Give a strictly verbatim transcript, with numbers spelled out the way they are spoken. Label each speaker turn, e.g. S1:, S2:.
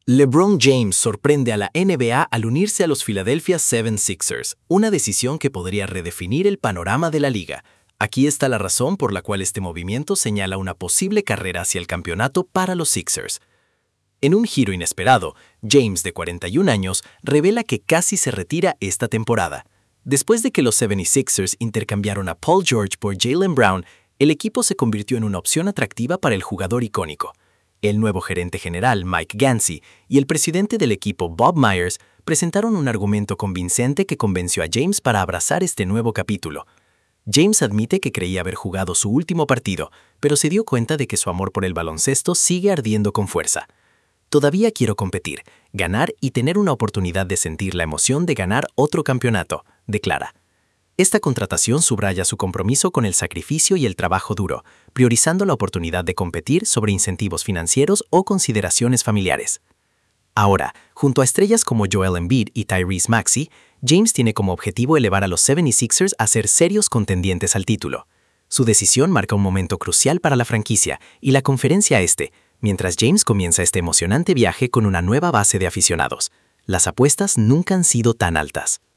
S1: LeBron James sorprende a la N B A al unirse a los Philadelphia setenta y seis ers, una decisión que podría redefinir el panorama de la liga. Aquí está la razón por la cual este movimiento señala una posible carrera hacia el campeonato para los Sixers. En un giro inesperado, James, de cuarenta y un años, revela que casi se retira esta temporada. Después de que los setenta y seis ers intercambiaron a Paul George por Jaylen Brown, el equipo se convirtió en una opción atractiva para el jugador icónico. El nuevo gerente general, Mike Gansey, y el presidente del equipo, Bob Myers, presentaron un argumento convincente que convenció a James para abrazar este nuevo capítulo. James admite que creía haber jugado su último partido, pero se dio cuenta de que su amor por el baloncesto sigue ardiendo con fuerza. Todavía quiero competir, ganar y tener una oportunidad de sentir la emoción de ganar otro campeonato, declara. Esta contratación subraya su compromiso con el sacrificio y el trabajo duro, priorizando la oportunidad de competir sobre incentivos financieros o consideraciones familiares. Ahora, junto a estrellas como Joel Embiid y Tyrese Maxey, James tiene como objetivo elevar a los setenta y seis ers a ser serios contendientes al título. Su decisión marca un momento crucial para la franquicia y la conferencia este, mientras James comienza este emocionante viaje con una nueva base de aficionados. Las apuestas nunca han sido tan altas.